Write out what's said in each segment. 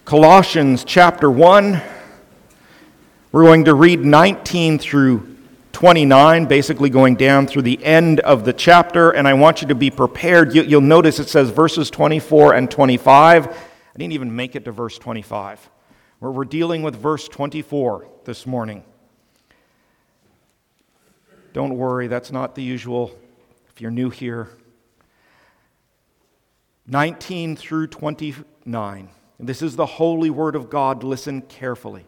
Colossians chapter 1. We're going to read 19 through 29, basically going down through the end of the chapter, and I want you to be prepared. You'll notice it says verses 24 and 25. I didn't even make it to verse 25. We're dealing with verse 24 this morning. Don't worry, that's not the usual if you're new here. 19 through 29. This is the holy word of God. Listen carefully.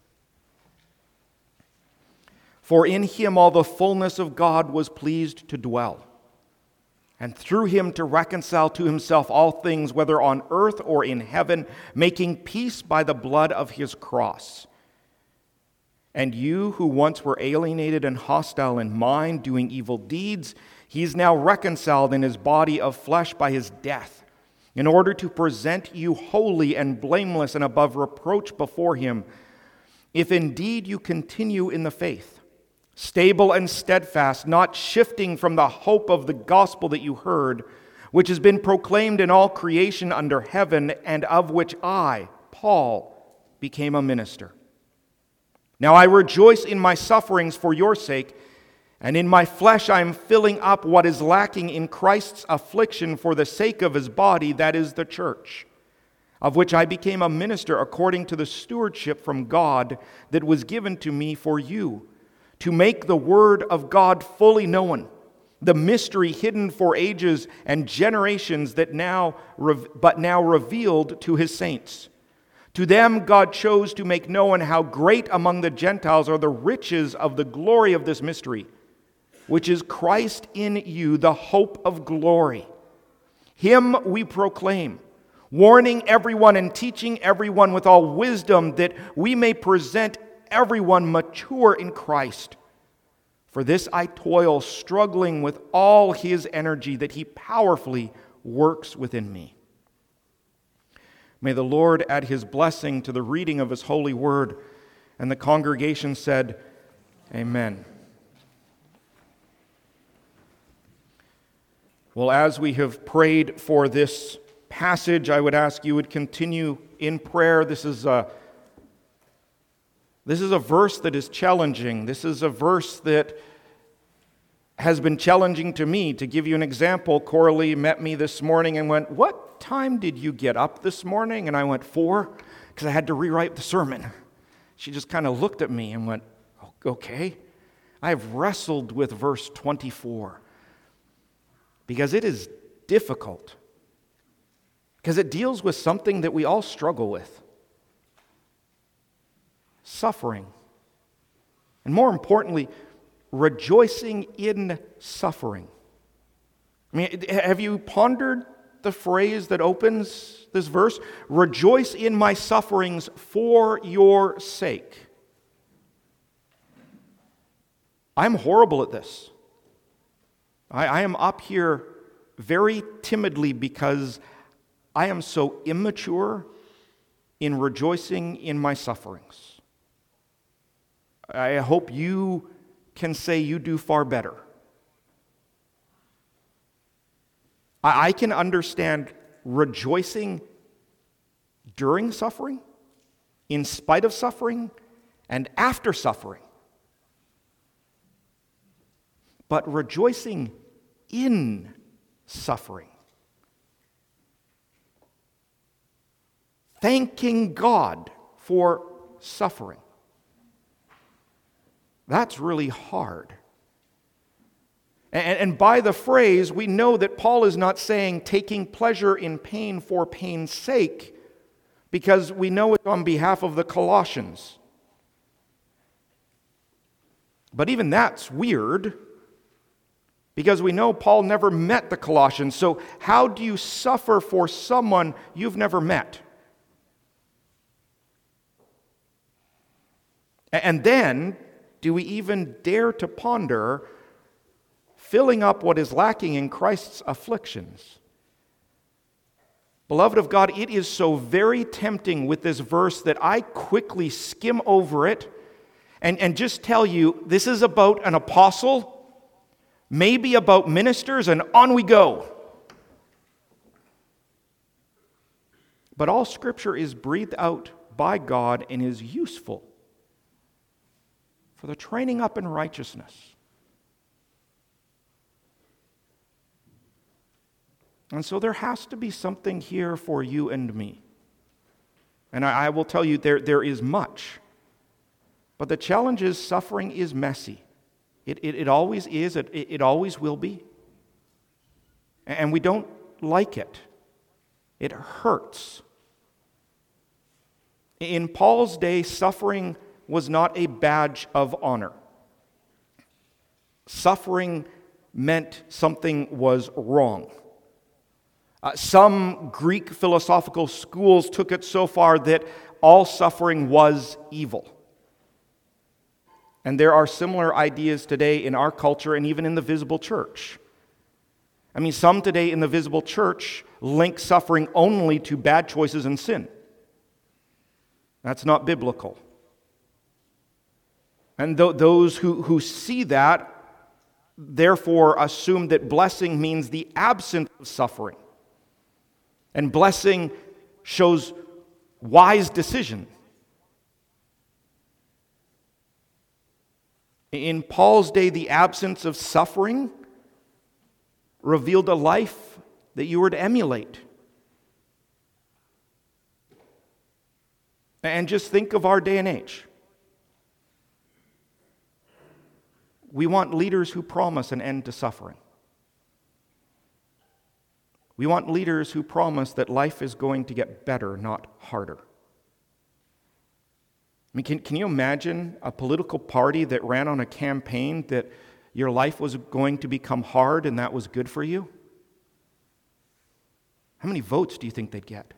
For in him all the fullness of God was pleased to dwell, and through him to reconcile to himself all things, whether on earth or in heaven, making peace by the blood of his cross. And you who once were alienated and hostile in mind, doing evil deeds, he is now reconciled in his body of flesh by his death, in order to present you holy and blameless and above reproach before him, if indeed you continue in the faith, stable and steadfast, not shifting from the hope of the gospel that you heard, which has been proclaimed in all creation under heaven, and of which I, Paul, became a minister. Now I rejoice in my sufferings for your sake, and in my flesh I am filling up what is lacking in Christ's affliction for the sake of his body, that is the church, of which I became a minister according to the stewardship from God that was given to me for you, to make the word of God fully known, the mystery hidden for ages and generations but now revealed to his saints. To them God chose to make known how great among the Gentiles are the riches of the glory of this mystery, which is Christ in you, the hope of glory. Him we proclaim, warning everyone and teaching everyone with all wisdom, that we may present everyone mature in Christ. For this I toil, struggling with all his energy that he powerfully works within me. May the Lord add his blessing to the reading of his holy word. And the congregation said, Amen. Well, as we have prayed for this passage, I would ask you would continue in prayer. This is a verse that is challenging. This is a verse that has been challenging to me. To give you an example, Coralie met me this morning and went, "What time did you get up this morning?" And I went, 4, because I had to rewrite the sermon. She just kind of looked at me and went, "Okay." I have wrestled with verse 24. Because it is difficult. Because it deals with something that we all struggle with. Suffering. And more importantly, rejoicing in suffering. I mean, have you pondered the phrase that opens this verse? Rejoice in my sufferings for your sake. I'm horrible at this. I am up here very timidly because I am so immature in rejoicing in my sufferings. I hope you can say you do far better. I can understand rejoicing during suffering, in spite of suffering, and after suffering. But rejoicing in suffering, thanking God for suffering, that's really hard. And by the phrase, we know that Paul is not saying taking pleasure in pain for pain's sake, because we know it's on behalf of the Colossians. But even that's weird, because we know Paul never met the Colossians. So how do you suffer for someone you've never met? And then, do we even dare to ponder filling up what is lacking in Christ's afflictions? Beloved of God, it is so very tempting with this verse that I quickly skim over it and just tell you this is about an apostle, maybe about ministers, and on we go. But all Scripture is breathed out by God and is useful for the training up in righteousness. And so there has to be something here for you and me. And I will tell you, there is much. But the challenge is suffering is messy. It always is. It always will be. And we don't like it. It hurts. In Paul's day, suffering was not a badge of honor. Suffering meant something was wrong. Some Greek philosophical schools took it so far that all suffering was evil. And there are similar ideas today in our culture and even in the visible church. I mean, some today in the visible church link suffering only to bad choices and sin. That's not biblical. And those who see that, therefore, assume that blessing means the absence of suffering. And blessing shows wise decision. In Paul's day, the absence of suffering revealed a life that you were to emulate. And just think of our day and age. We want leaders who promise an end to suffering. We want leaders who promise that life is going to get better, not harder. I mean, can you imagine a political party that ran on a campaign that your life was going to become hard and that was good for you? How many votes do you think they'd get?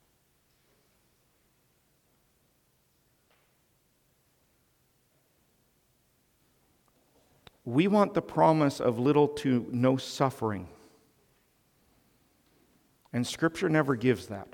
We want the promise of little to no suffering. And Scripture never gives that.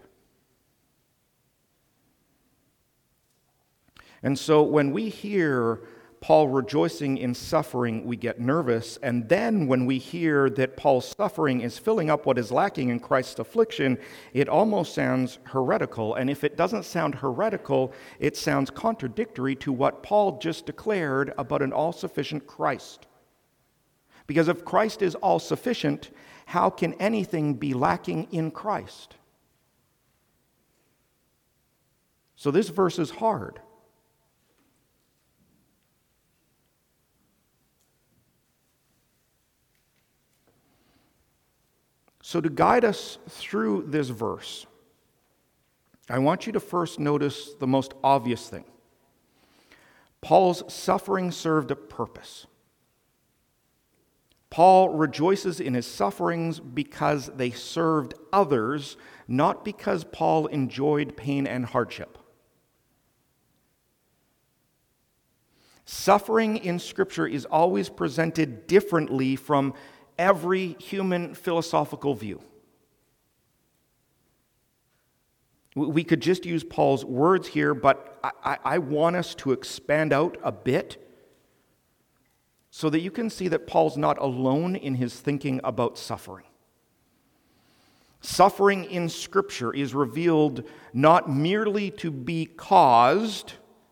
And so when we hear Paul rejoicing in suffering, we get nervous. And then when we hear that Paul's suffering is filling up what is lacking in Christ's affliction, it almost sounds heretical. And if it doesn't sound heretical, it sounds contradictory to what Paul just declared about an all-sufficient Christ. Because if Christ is all-sufficient, how can anything be lacking in Christ? So this verse is hard. So to guide us through this verse, I want you to first notice the most obvious thing. Paul's suffering served a purpose. Paul rejoices in his sufferings because they served others, not because Paul enjoyed pain and hardship. Suffering in Scripture is always presented differently from every human philosophical view. We could just use Paul's words here, but I want us to expand out a bit so that you can see that Paul's not alone in his thinking about suffering. Suffering in Scripture is revealed not merely to be caused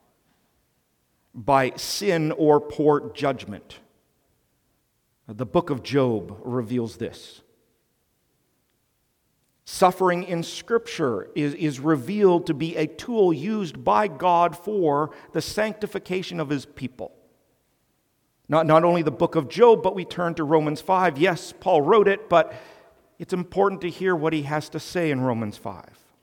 by sin or poor judgment. The book of Job reveals this. Suffering in Scripture is revealed to be a tool used by God for the sanctification of His people. Not only the book of Job, but we turn to Romans 5. Yes, Paul wrote it, but it's important to hear what he has to say in Romans 5.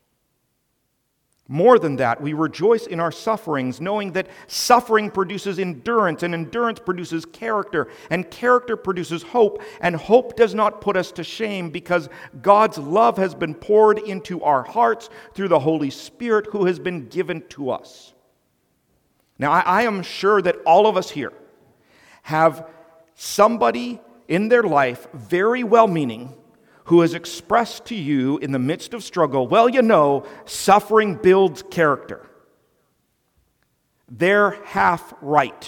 More than that, we rejoice in our sufferings, knowing that suffering produces endurance, and endurance produces character, and character produces hope, and hope does not put us to shame because God's love has been poured into our hearts through the Holy Spirit who has been given to us. Now, I am sure that all of us here have somebody in their life, very well-meaning, who has expressed to you in the midst of struggle, well, you know, suffering builds character. They're half right.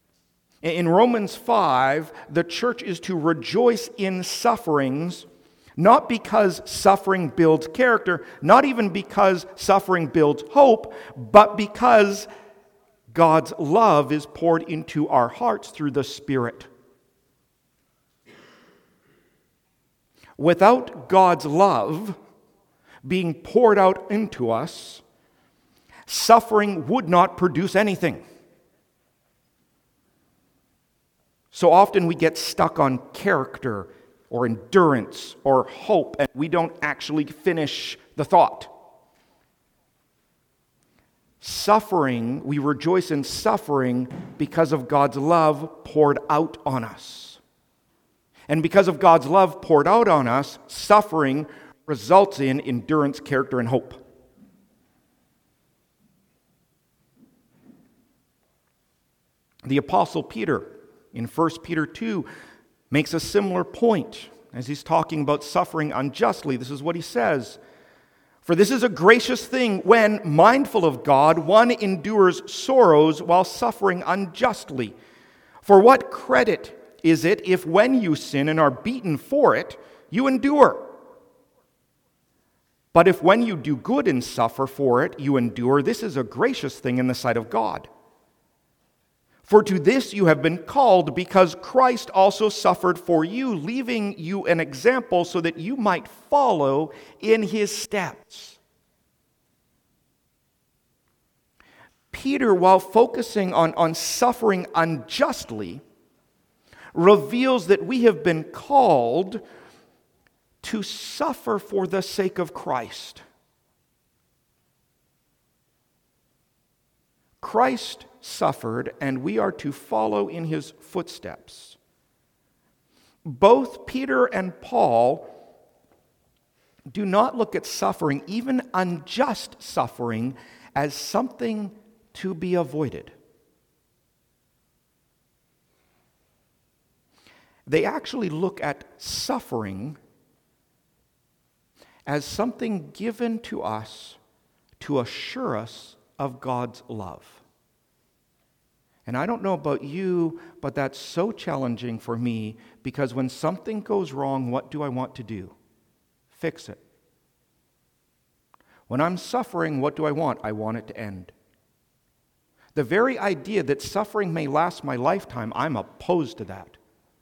In Romans 5, the church is to rejoice in sufferings Not because suffering builds character, not even because suffering builds hope, but because God's love is poured into our hearts through the Spirit. Without God's love being poured out into us, suffering would not produce anything. So often we get stuck on character or endurance or hope, and we don't actually finish the thought. Suffering, we rejoice in suffering because of God's love poured out on us. And because of God's love poured out on us, suffering results in endurance, character, and hope. The Apostle Peter, in 1 Peter 2, makes a similar point as he's talking about suffering unjustly. This is what he says. For this is a gracious thing when, mindful of God, one endures sorrows while suffering unjustly. For what credit is it if when you sin and are beaten for it, you endure? But if when you do good and suffer for it, you endure, this is a gracious thing in the sight of God. For to this you have been called, because Christ also suffered for you, leaving you an example so that you might follow in his steps. Peter, while focusing on suffering unjustly, reveals that we have been called to suffer for the sake of Christ. Christ suffered, and we are to follow in his footsteps. Both Peter and Paul do not look at suffering, even unjust suffering, as something to be avoided. They actually look at suffering as something given to us to assure us of God's love. And I don't know about you, but that's so challenging for me, because when something goes wrong, what do I want to do? Fix it. When I'm suffering, what do I want? I want it to end. The very idea that suffering may last my lifetime, I'm opposed to that.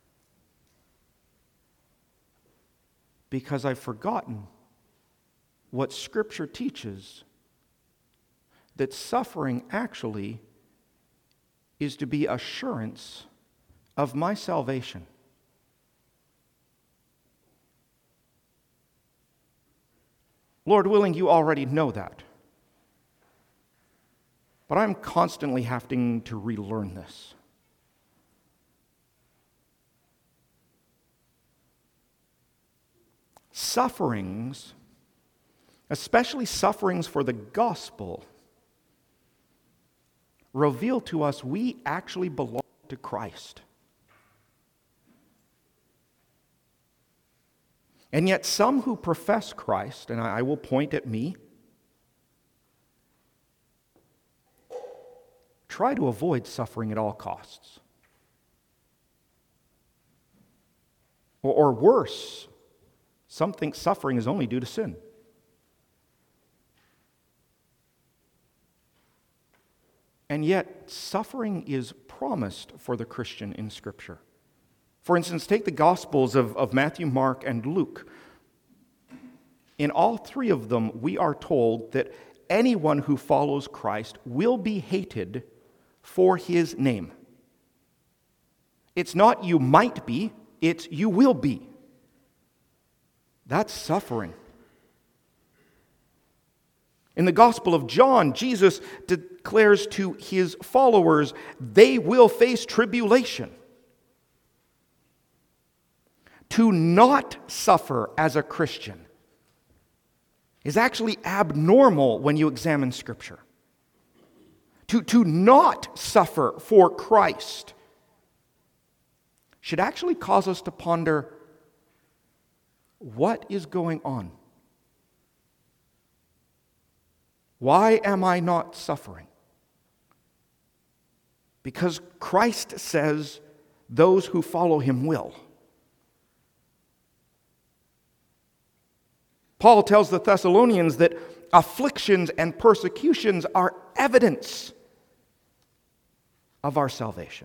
Because I've forgotten what Scripture teaches, that suffering actually is to be assurance of my salvation. Lord willing, you already know that. But I'm constantly having to relearn this. Sufferings, especially sufferings for the gospel, reveal to us we actually belong to Christ. And yet some who profess Christ, and I will point at me, try to avoid suffering at all costs. Or worse, some think suffering is only due to sin. And yet, suffering is promised for the Christian in Scripture. For instance, take the Gospels of Matthew, Mark, and Luke. In all three of them, we are told that anyone who follows Christ will be hated for his name. It's not you might be, it's you will be. That's suffering. In the Gospel of John, Jesus declares to his followers, they will face tribulation. To not suffer as a Christian is actually abnormal when you examine Scripture. To not suffer for Christ should actually cause us to ponder, what is going on? Why am I not suffering? Because Christ says those who follow him will. Paul tells the Thessalonians that afflictions and persecutions are evidence of our salvation.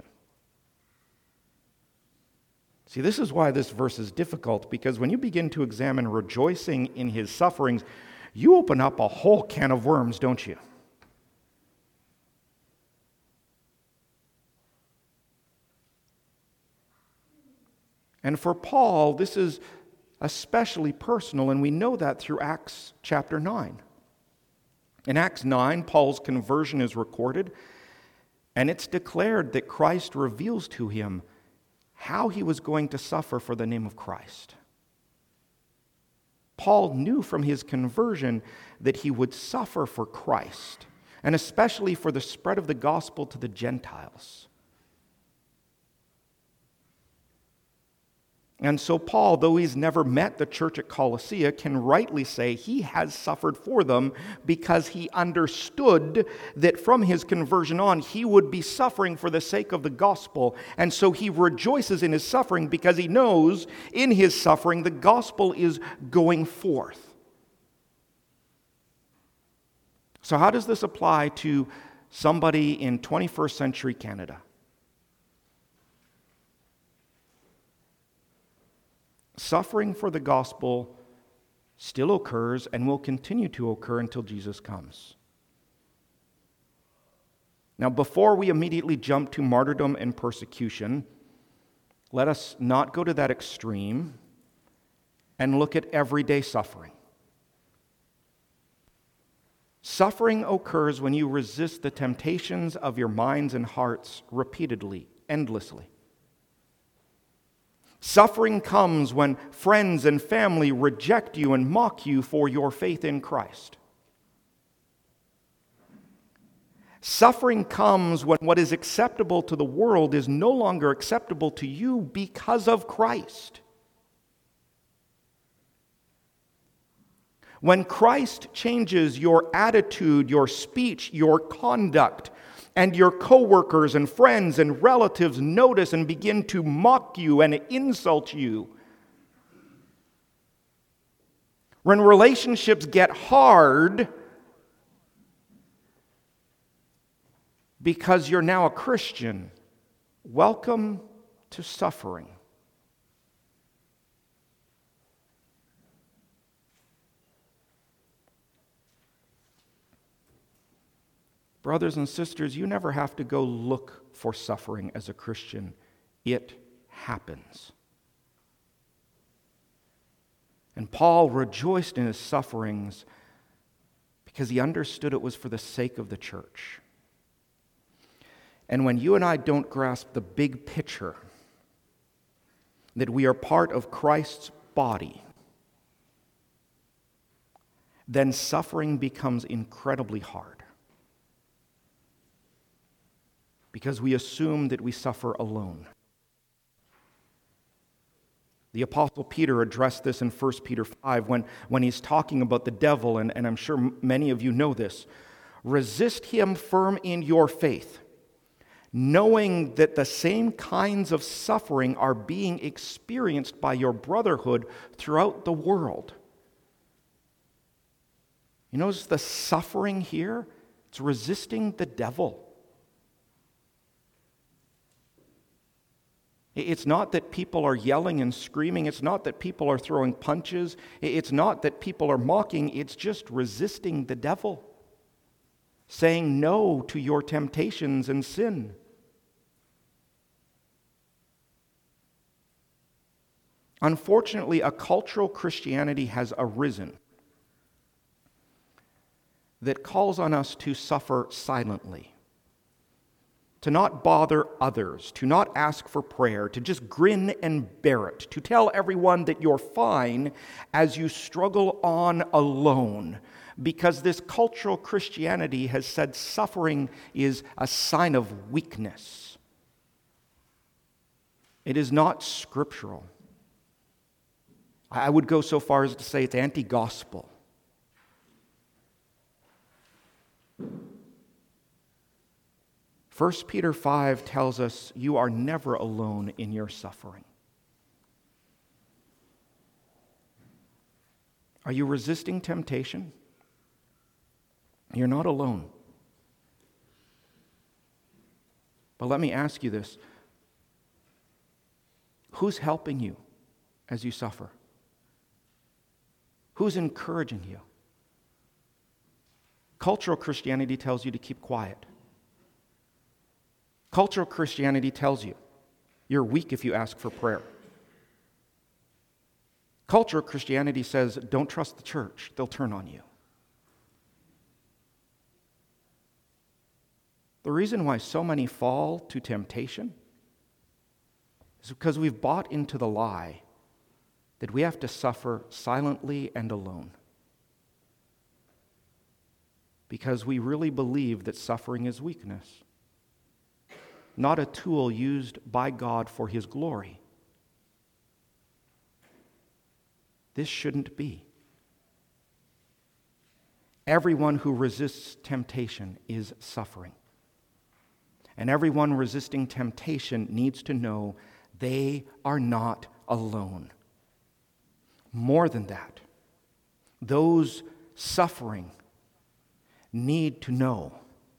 See, this is why this verse is difficult, because when you begin to examine rejoicing in his sufferings, you open up a whole can of worms, don't you? And for Paul, this is especially personal, and we know that through Acts chapter 9. In Acts 9, Paul's conversion is recorded, and it's declared that Christ reveals to him how he was going to suffer for the name of Christ. Paul knew from his conversion that he would suffer for Christ, and especially for the spread of the gospel to the Gentiles. And so Paul, though he's never met the church at Colossae, can rightly say he has suffered for them because he understood that from his conversion on, he would be suffering for the sake of the gospel. And so he rejoices in his suffering because he knows in his suffering the gospel is going forth. So how does this apply to somebody in 21st century Canada? Suffering for the gospel still occurs and will continue to occur until Jesus comes. Now, before we immediately jump to martyrdom and persecution, let us not go to that extreme and look at everyday suffering. Suffering occurs when you resist the temptations of your minds and hearts repeatedly, endlessly. Suffering comes when friends and family reject you and mock you for your faith in Christ. Suffering comes when what is acceptable to the world is no longer acceptable to you because of Christ. When Christ changes your attitude, your speech, your conduct, and your coworkers and friends and relatives notice and begin to mock you and insult you. When relationships get hard because you're now a Christian, welcome to suffering. Brothers and sisters, you never have to go look for suffering as a Christian. It happens. And Paul rejoiced in his sufferings because he understood it was for the sake of the church. And when you and I don't grasp the big picture, that we are part of Christ's body, then suffering becomes incredibly hard. Because we assume that we suffer alone. The Apostle Peter addressed this in 1 Peter 5 when he's talking about the devil, and I'm sure many of you know this. Resist him firm in your faith, knowing that the same kinds of suffering are being experienced by your brotherhood throughout the world. You notice the suffering here? It's resisting the devil. It's not that people are yelling and screaming. It's not that people are throwing punches. It's not that people are mocking. It's just resisting the devil, saying no to your temptations and sin. Unfortunately, a cultural Christianity has arisen that calls on us to suffer silently, to not bother others, to not ask for prayer, to just grin and bear it, to tell everyone that you're fine as you struggle on alone, because this cultural Christianity has said suffering is a sign of weakness. It is not scriptural. I would go so far as to say it's anti-gospel. 1 Peter 5 tells us you are never alone in your suffering. Are you resisting temptation? You're not alone. But let me ask you this. Who's helping you as you suffer? Who's encouraging you? Cultural Christianity tells you to keep quiet. Cultural Christianity tells you you're weak if you ask for prayer. Cultural Christianity says, don't trust the church, they'll turn on you. The reason why so many fall to temptation is because we've bought into the lie that we have to suffer silently and alone. Because we really believe that suffering is weakness, not a tool used by God for His glory. This shouldn't be. Everyone who resists temptation is suffering. And everyone resisting temptation needs to know they are not alone. More than that, those suffering need to know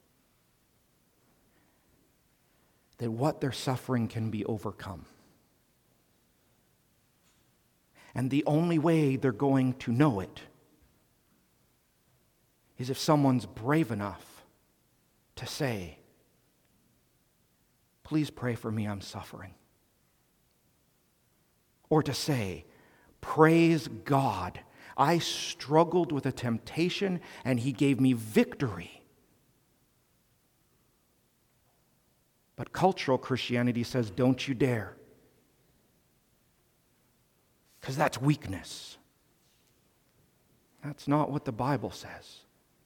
that what they're suffering can be overcome. And the only way they're going to know it is if someone's brave enough to say, please pray for me, I'm suffering. Or to say, praise God, I struggled with a temptation and He gave me victory. But cultural Christianity says, don't you dare. Because that's weakness. That's not what the Bible says.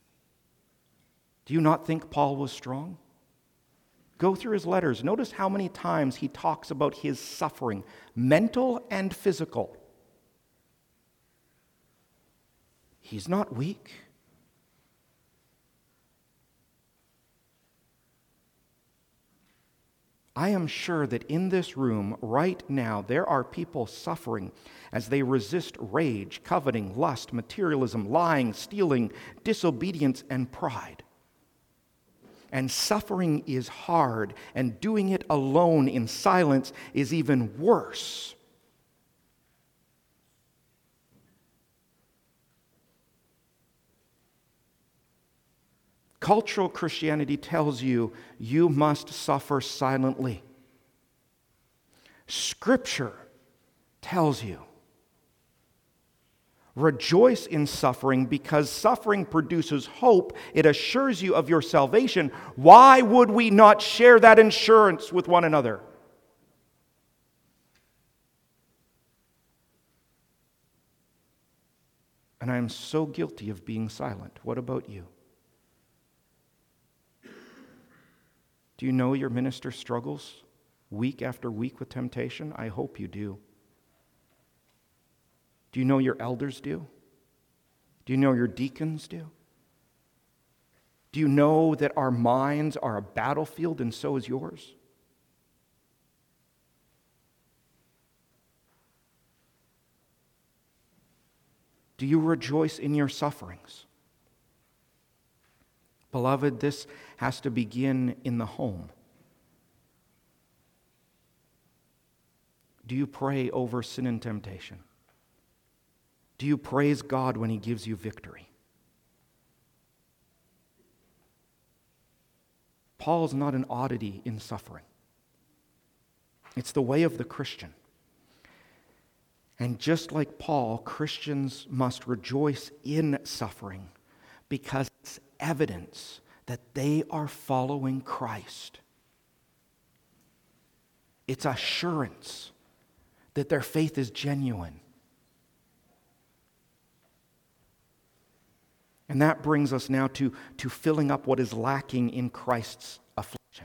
Do you not think Paul was strong? Go through his letters. Notice how many times he talks about his suffering, mental and physical. He's not weak. I am sure that in this room right now there are people suffering as they resist rage, coveting, lust, materialism, lying, stealing, disobedience, and pride. And suffering is hard, and doing it alone in silence is even worse. Cultural Christianity tells you you must suffer silently. Scripture tells you rejoice in suffering because suffering produces hope. It assures you of your salvation. Why would we not share that assurance with one another? And I am so guilty of being silent. What about you? Do you know your minister struggles week after week with temptation? I hope you do. Do you know your elders do? Do you know your deacons do? Do you know that our minds are a battlefield and so is yours? Do you rejoice in your sufferings? Beloved, this has to begin in the home. Do you pray over sin and temptation? Do you praise God when He gives you victory? Paul is not an oddity in suffering. It's the way of the Christian. And just like Paul, Christians must rejoice in suffering because it's evidence that they are following Christ. It's assurance that their faith is genuine. And that brings us now to filling up what is lacking in Christ's affliction.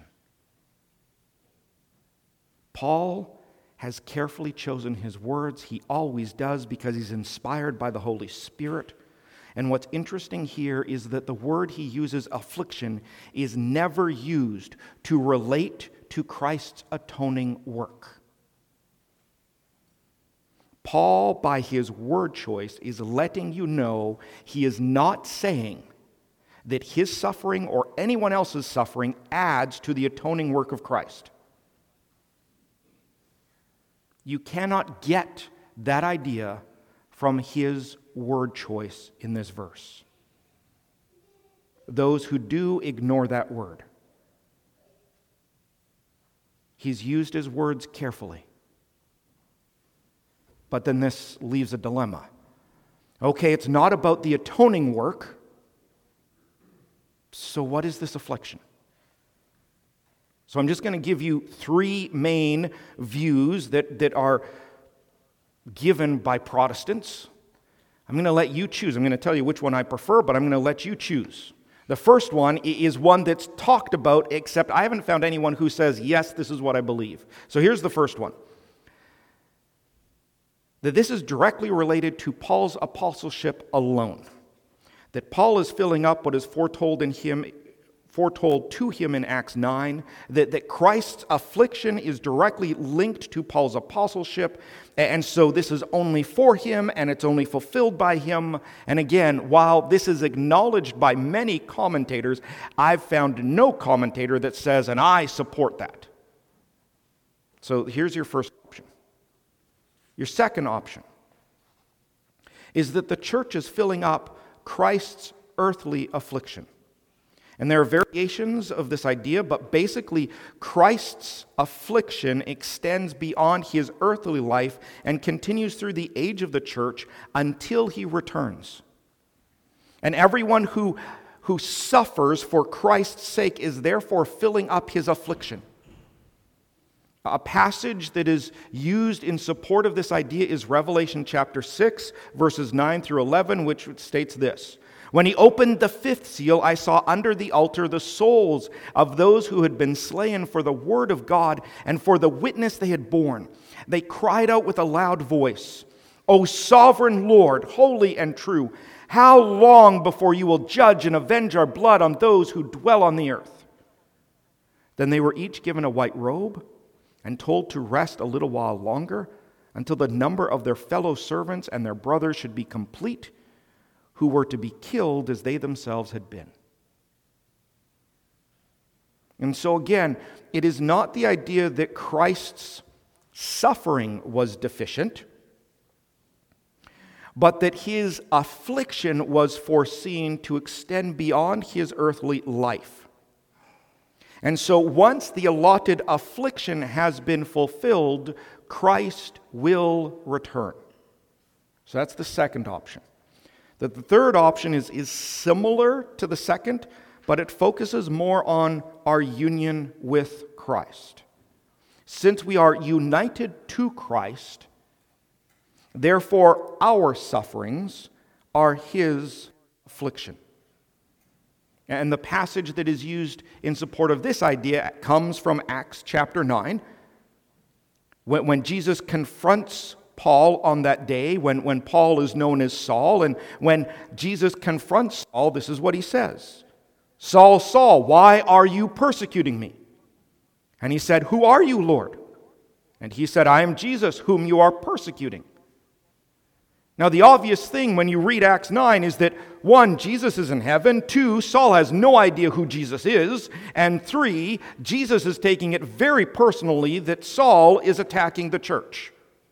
Paul has carefully chosen his words. He always does because he's inspired by the Holy Spirit. And what's interesting here is that the word he uses, affliction, is never used to relate to Christ's atoning work. Paul, by his word choice, is letting you know he is not saying that his suffering or anyone else's suffering adds to the atoning work of Christ. You cannot get that idea from his word choice in this verse. Those who do ignore that word. He's used his words carefully. But then this leaves a dilemma. Okay, it's not about the atoning work. So what is this affliction? So I'm just going to give you three main views that are given by Protestants. I'm going to let you choose. I'm going to tell you which one I prefer, but I'm going to let you choose. The first one is one that's talked about, except I haven't found anyone who says, yes, this is what I believe. So here's the first one. That this is directly related to Paul's apostleship alone. That Paul is filling up what is foretold to him in Acts 9, that Christ's affliction is directly linked to Paul's apostleship, and so this is only for him, and it's only fulfilled by him. And again, while this is acknowledged by many commentators, I've found no commentator that says, and I support that. So here's your first option. Your second option is that the church is filling up Christ's earthly affliction. And there are variations of this idea, but basically Christ's affliction extends beyond his earthly life and continues through the age of the church until he returns. And everyone who suffers for Christ's sake is therefore filling up his affliction. A passage that is used in support of this idea is Revelation chapter 6, verses 9 through 11, which states this. When he opened the fifth seal, I saw under the altar the souls of those who had been slain for the word of God and for the witness they had borne. They cried out with a loud voice, O sovereign Lord, holy and true, how long before you will judge and avenge our blood on those who dwell on the earth? Then they were each given a white robe and told to rest a little while longer until the number of their fellow servants and their brothers should be complete, who were to be killed as they themselves had been. And so again, it is not the idea that Christ's suffering was deficient, but that his affliction was foreseen to extend beyond his earthly life. And so once the allotted affliction has been fulfilled, Christ will return. So that's the second option. The third option is similar to the second, but it focuses more on our union with Christ. Since we are united to Christ, therefore our sufferings are his affliction. And the passage that is used in support of this idea comes from Acts chapter 9, when Jesus confronts Paul on that day, when Paul is known as Saul, and when Jesus confronts Saul, this is what he says. Saul, Saul, why are you persecuting me? And he said, Who are you, Lord? And he said, I am Jesus, whom you are persecuting. Now, the obvious thing when you read Acts 9 is that, 1, Jesus is in heaven, 2, Saul has no idea who Jesus is, and 3, Jesus is taking it very personally that Saul is attacking the church.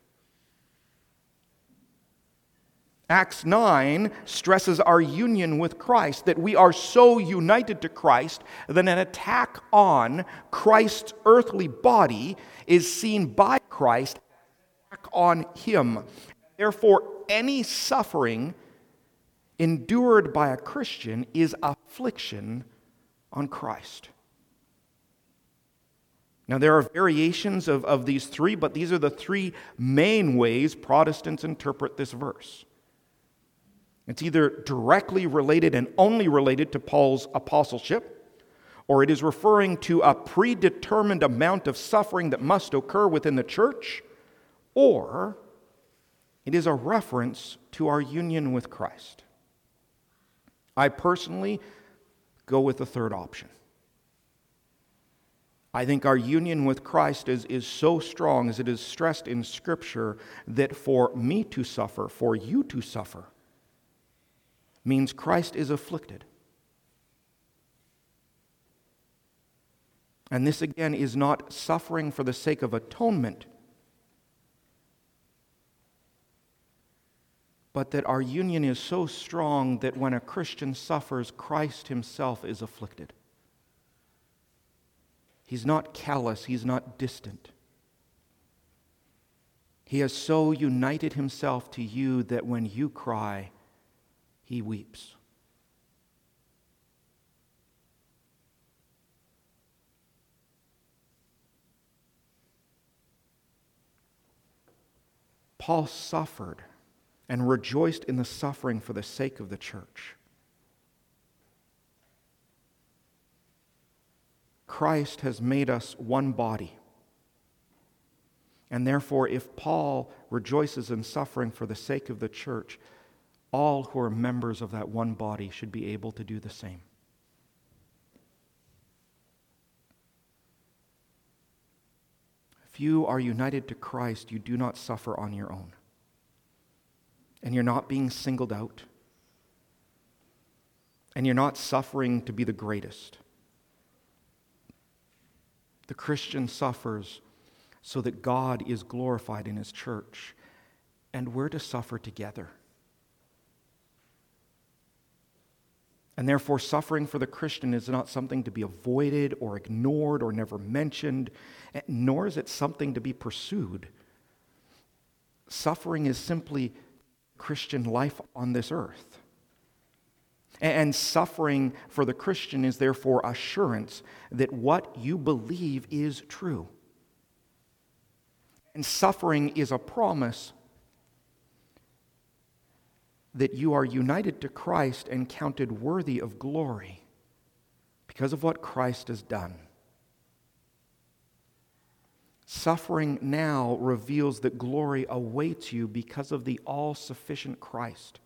Acts 9 stresses our union with Christ, that we are so united to Christ that an attack on Christ's earthly body is seen by Christ as an attack on him. Therefore, any suffering endured by a Christian is affliction on Christ. Now, there are variations of these three, but these are the three main ways Protestants interpret this verse. It's either directly related and only related to Paul's apostleship, or it is referring to a predetermined amount of suffering that must occur within the church, or it is a reference to our union with Christ. I personally go with the third option. I think our union with Christ is so strong, as it is stressed in Scripture, that for me to suffer, for you to suffer, means Christ is afflicted. And this again is not suffering for the sake of atonement, but that our union is so strong that when a Christian suffers, Christ himself is afflicted. He's not callous, he's not distant. He has so united himself to you that when you cry, he weeps. Paul suffered and rejoiced in the suffering for the sake of the church. Christ has made us one body. And therefore, if Paul rejoices in suffering for the sake of the church, all who are members of that one body should be able to do the same. If you are united to Christ, you do not suffer on your own. And you're not being singled out. And you're not suffering to be the greatest. The Christian suffers so that God is glorified in his church, and we're to suffer together. And therefore, suffering for the Christian is not something to be avoided or ignored or never mentioned, nor is it something to be pursued. Suffering is simply Christian life on this earth. And suffering for the Christian is therefore assurance that what you believe is true. And suffering is a promise that you are united to Christ and counted worthy of glory because of what Christ has done. Suffering now reveals that glory awaits you because of the all-sufficient Christ.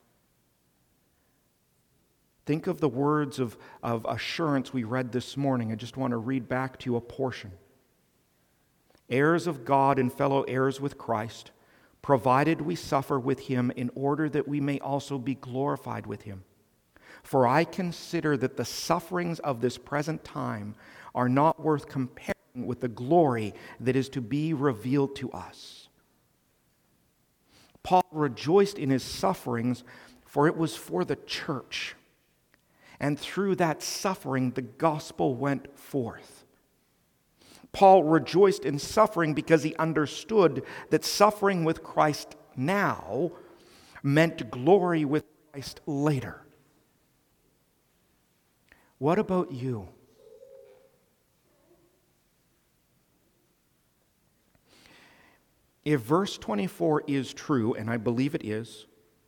Think of the words of assurance we read this morning. I just want to read back to you a portion. Heirs of God and fellow heirs with Christ, provided we suffer with him in order that we may also be glorified with him. For I consider that the sufferings of this present time are not worth comparing with the glory that is to be revealed to us. Paul rejoiced in his sufferings, for it was for the church. And through that suffering, the gospel went forth. Paul rejoiced in suffering because he understood that suffering with Christ now meant glory with Christ later. What about you? If verse 24 is true, and I believe it is,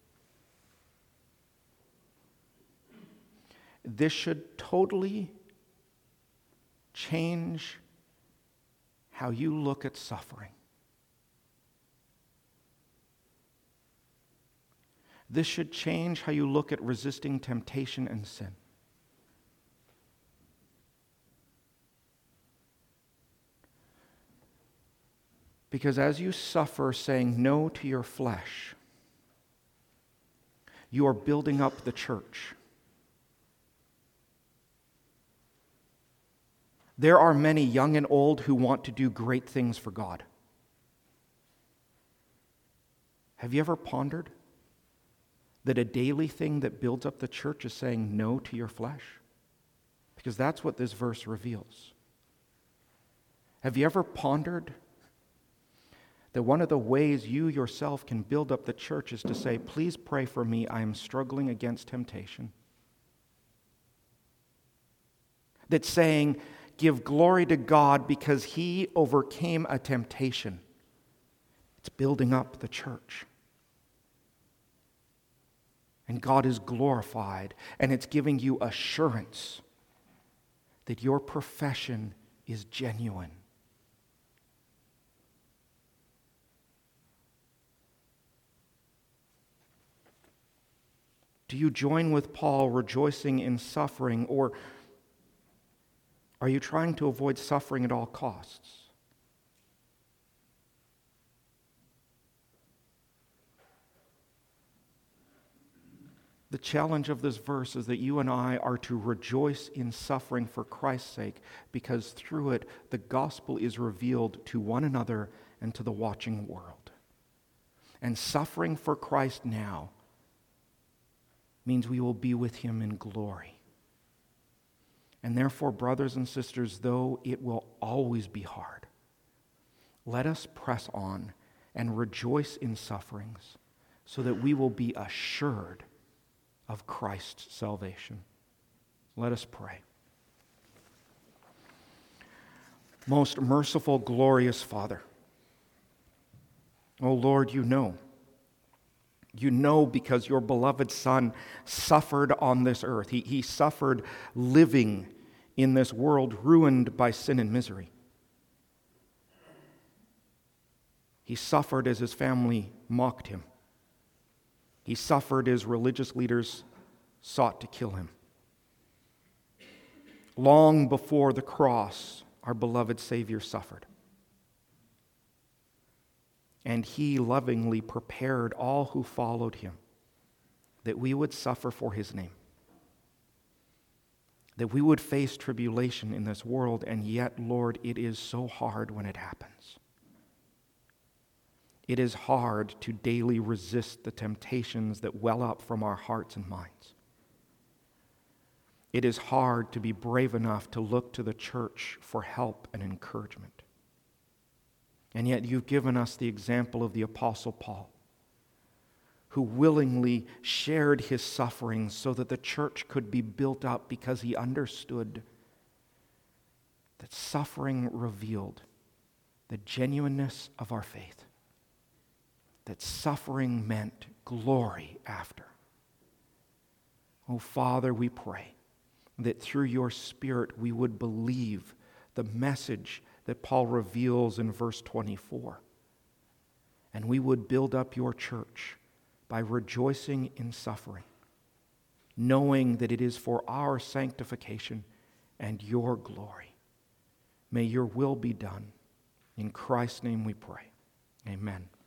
this should totally change how you look at suffering. This should change how you look at resisting temptation and sin. Because as you suffer saying no to your flesh, you are building up the church. There are many, young and old, who want to do great things for God. Have you ever pondered that a daily thing that builds up the church is saying no to your flesh? Because that's what this verse reveals. Have you ever pondered that one of the ways you yourself can build up the church is to say, please pray for me, I am struggling against temptation? That saying, give glory to God because he overcame a temptation. It's building up the church. And God is glorified, and it's giving you assurance that your profession is genuine. Do you join with Paul rejoicing in suffering, or Are you trying to avoid suffering at all costs? The challenge of this verse is that you and I are to rejoice in suffering for Christ's sake, because through it the gospel is revealed to one another and to the watching world. And suffering for Christ now means we will be with him in glory. And therefore, brothers and sisters, though it will always be hard, let us press on and rejoice in sufferings so that we will be assured of Christ's salvation. Let us pray. Most merciful, glorious Father, O Lord, you know. You know because your beloved Son suffered on this earth. He suffered living in this world ruined by sin and misery. He suffered as his family mocked him. He suffered as religious leaders sought to kill him. Long before the cross, our beloved Savior suffered. And he lovingly prepared all who followed him that we would suffer for his name, that we would face tribulation in this world, and yet, Lord, it is so hard when it happens. It is hard to daily resist the temptations that well up from our hearts and minds. It is hard to be brave enough to look to the church for help and encouragement. And yet you've given us the example of the Apostle Paul, who willingly shared his sufferings so that the church could be built up, because he understood that suffering revealed the genuineness of our faith, that suffering meant glory after. Oh, Father, we pray that through your Spirit we would believe the message that Paul reveals in verse 24. And we would build up your church by rejoicing in suffering, knowing that it is for our sanctification and your glory. May your will be done. In Christ's name we pray. Amen.